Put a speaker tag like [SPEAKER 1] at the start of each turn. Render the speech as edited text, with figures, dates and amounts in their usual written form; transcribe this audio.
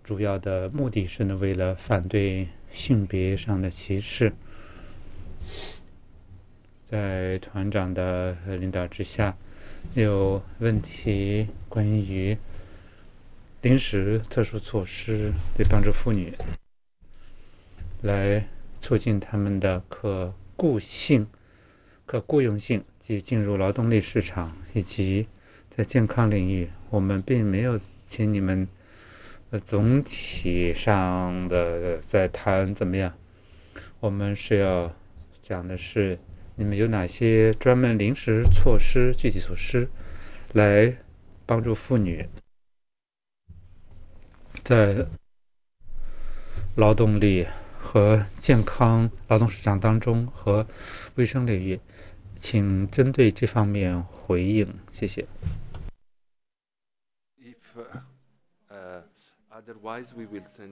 [SPEAKER 1] 主要的目的是呢，为了反对性别上的歧视。在团长的领导之下，有问题关于临时特殊措施，对帮助妇女来促进他们的可雇佣性及进入劳动力市场，以及在健康领域，我们并没有请你们总体上的在谈怎么样。我们是要讲的是你们有哪些专门临时措施、具体措施来帮助妇女在劳动力和健康劳动市场当中和卫生领域，请针对这方面回应，谢谢。
[SPEAKER 2] If otherwise, we will send